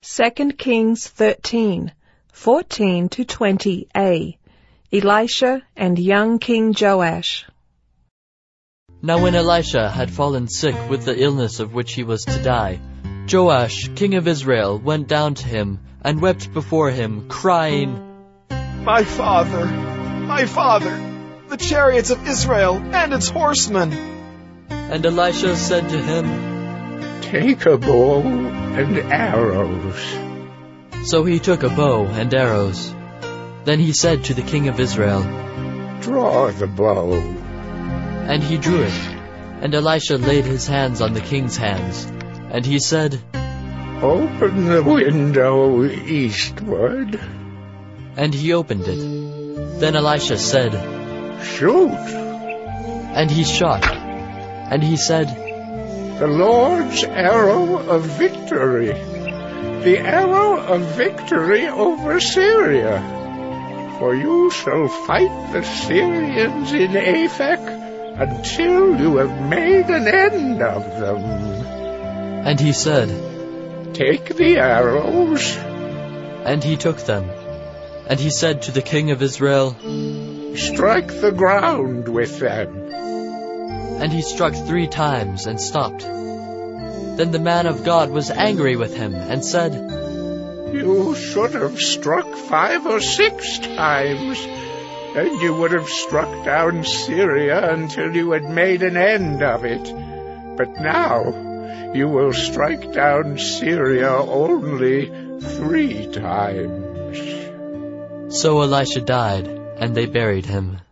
2 Kings 13, 14 to 20a. Elisha and young King Joash. Now when Elisha had fallen sick with the illness of which he was to die, Joash, king of Israel, went down to him and wept before him, crying, My father, the chariots of Israel and its horsemen. And Elisha said to him, Take a bow and arrows. So he took a bow and arrows. Then he said to the king of Israel, Draw the bow. And he drew it. And Elisha laid his hands on the king's hands. And he said, Open the window eastward. And he opened it. Then Elisha said, Shoot. And he shot. And he said, The Lord's arrow of victory, the arrow of victory over Syria. For you shall fight the Syrians in Aphek until you have made an end of them. And he said, Take the arrows. And he took them. And he said to the king of Israel, Strike the ground with them. And he struck 3 times and stopped. Then the man of God was angry with him and said, You should have struck 5 or 6 times, and you would have struck down Syria until you had made an end of it. But now you will strike down Syria only 3 times. So Elisha died, and they buried him.